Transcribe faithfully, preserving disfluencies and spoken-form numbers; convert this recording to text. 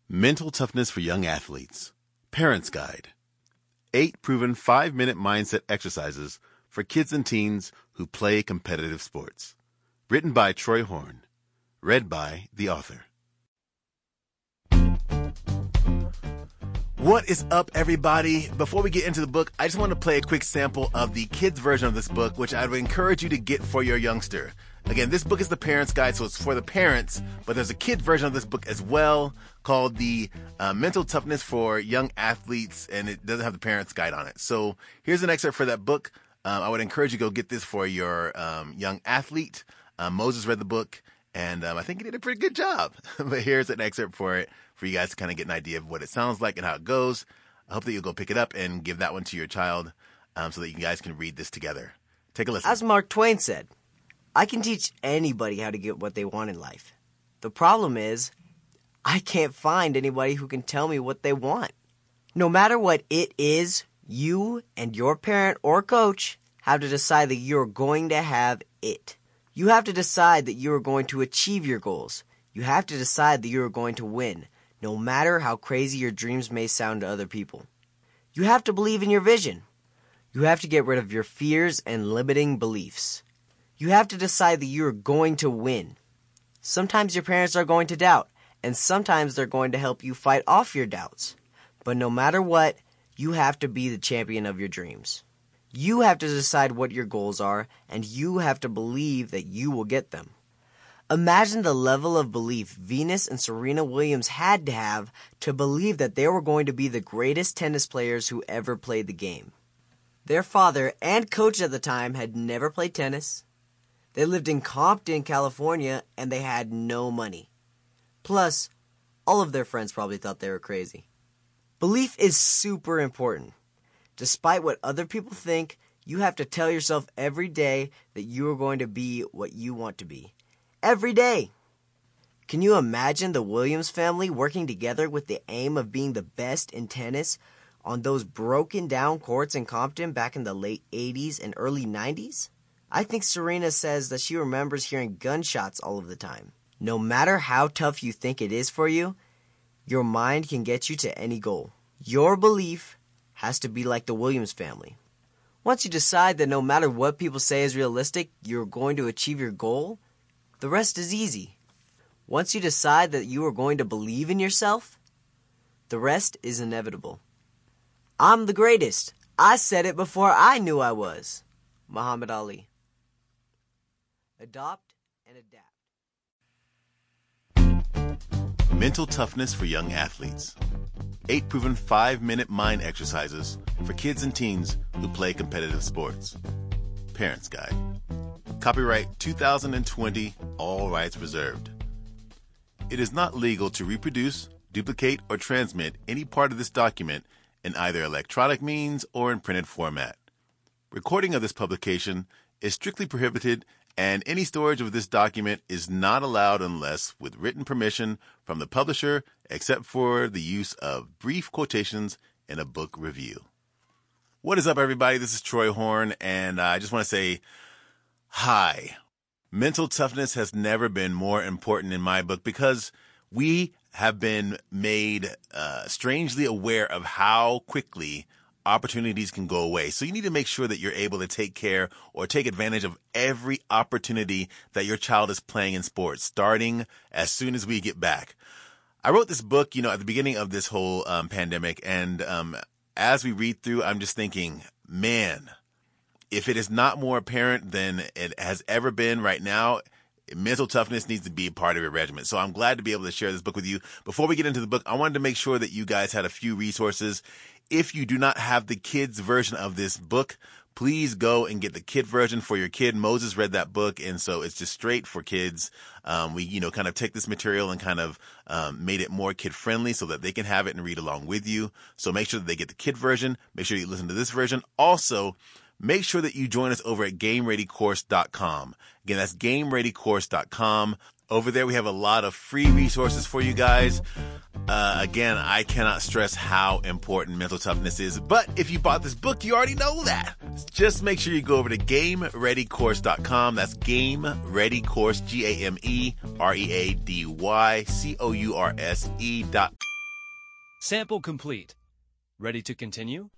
Mental Toughness for Young Athletes. Parent's Guide. Eight proven five-minute mindset exercises for kids and teens who play competitive sports. Written by Troy Horn. Read by the author. What is up, everybody? Before we get into the book, I just want to play a quick sample of the kids' version of this book, which I would encourage you to get for your youngster. Again, this book is the Parent's Guide, so it's for the parents, but there's a kid version of this book as well called the uh, Mental Toughness for Young Athletes, and it doesn't have the Parent's Guide on it. So here's an excerpt for that book. Um, I would encourage you to go get this for your um, young athlete. Um, Moses read the book, and um, I think he did a pretty good job. But here's an excerpt for it for you guys to kind of get an idea of what it sounds like and how it goes. I hope that you'll go pick it up and give that one to your child um, so that you guys can read this together. Take a listen. As Mark Twain said, I can teach anybody how to get what they want in life. The problem is, I can't find anybody who can tell me what they want. No matter what it is, you and your parent or coach have to decide that you're going to have it. You have to decide that you are going to achieve your goals. You have to decide that you are going to win, no matter how crazy your dreams may sound to other people. You have to believe in your vision. You have to get rid of your fears and limiting beliefs. You have to decide that you are going to win. Sometimes your parents are going to doubt, and sometimes they're going to help you fight off your doubts. But no matter what, you have to be the champion of your dreams. You have to decide what your goals are, and you have to believe that you will get them. Imagine the level of belief Venus and Serena Williams had to have to believe that they were going to be the greatest tennis players who ever played the game. Their father and coach at the time had never played tennis. They lived in Compton, California, and they had no money. Plus, all of their friends probably thought they were crazy. Belief is super important. Despite what other people think, you have to tell yourself every day that you are going to be what you want to be. Every day. Can you imagine the Williams family working together with the aim of being the best in tennis on those broken down courts in Compton back in the late eighties and early nineties? I think Serena says that she remembers hearing gunshots all of the time. No matter how tough you think it is for you, your mind can get you to any goal. Your belief has to be like the Williams family. Once you decide that no matter what people say is realistic, you're going to achieve your goal, the rest is easy. Once you decide that you are going to believe in yourself, the rest is inevitable. I'm the greatest. I said it before I knew I was. Muhammad Ali. Adopt and adapt. Mental Toughness for Young Athletes. Eight proven five-minute mind exercises for kids and teens who play competitive sports. Parent's Guide. Copyright two thousand twenty, all rights reserved. It is not legal to reproduce, duplicate, or transmit any part of this document in either electronic means or in printed format. Recording of this publication is strictly prohibited, and any storage of this document is not allowed unless with written permission from the publisher, except for the use of brief quotations in a book review. What is up, everybody? This is Troy Horn, and I just want to say hi. Mental toughness has never been more important in my book because we have been made uh, strangely aware of how quickly opportunities can go away. So you need to make sure that you're able to take care or take advantage of every opportunity that your child is playing in sports, starting as soon as we get back. I wrote this book, you know, at the beginning of this whole um, pandemic. And um, as we read through, I'm just thinking, man, if it is not more apparent than it has ever been right now, mental toughness needs to be a part of your regimen. So I'm glad to be able to share this book with you. Before we get into the book, I wanted to make sure that you guys had a few resources. If you do not have the kids version of this book, please go and get the kid version for your kid. Moses read that book, and so it's just straight for kids. Um, we, you know, kind of take this material and kind of um, made it more kid-friendly so that they can have it and read along with you. So make sure that they get the kid version. Make sure you listen to this version. Also, make sure that you join us over at game ready course dot com. Again, that's game ready course dot com. Over there, we have a lot of free resources for you guys. Uh, again, I cannot stress how important mental toughness is. But if you bought this book, you already know that. Just make sure you go over to game ready course dot com. That's Game Ready Course, G A M E R E A D Y C O U R S E dot Sample complete. Ready to continue?